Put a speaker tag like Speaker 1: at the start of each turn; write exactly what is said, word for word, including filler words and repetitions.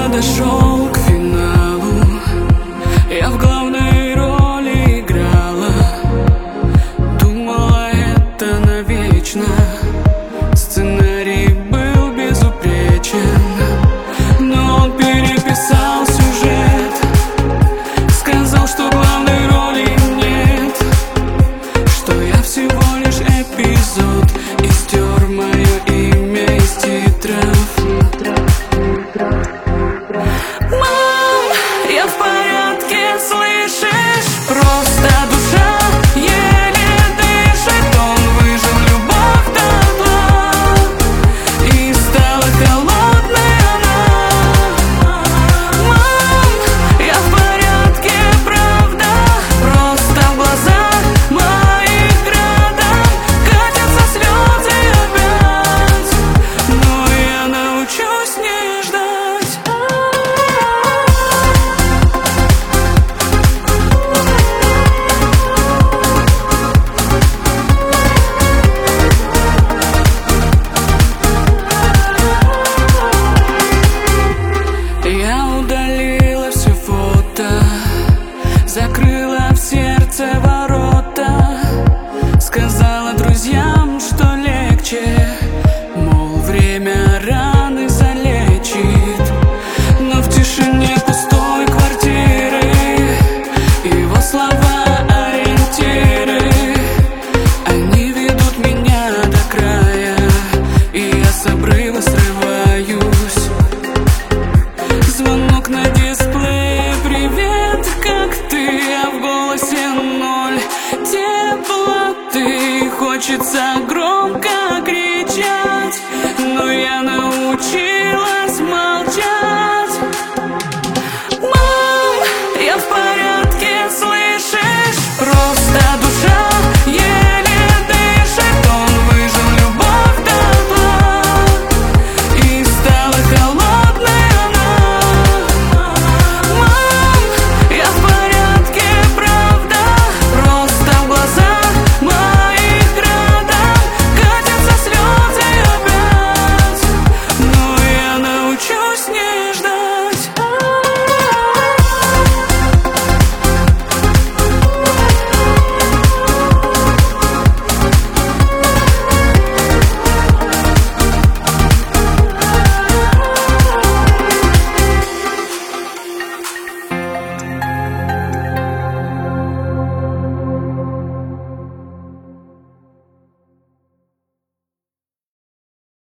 Speaker 1: подошел к финалу. Я в главной роли играла, думала, это навечно. Сценарий был безупречен, но он переписал сюжет. Сказал, что главной роли нет, что я всего лишь эпизод, и стер мое имя из титров. Мам, я в порядке, слышишь? Просто душа еле дышит. Он выжил любовь дотла, и стала холодной она. Мам, я в порядке, правда. Просто в глазах моих градом катятся слезы опять, но я научусь не ждать. Я удалила все фото, закрыла в сердце ворота, сказала друзьям, что легче, мол, время раны залечит. Но в тишине пустой квартиры его слова ориентиры. Они ведут меня до края, и я с обрыва срываюсь. Звонок на дисплее: привет, как ты? А в голосе ноль теплоты. Хочется грудь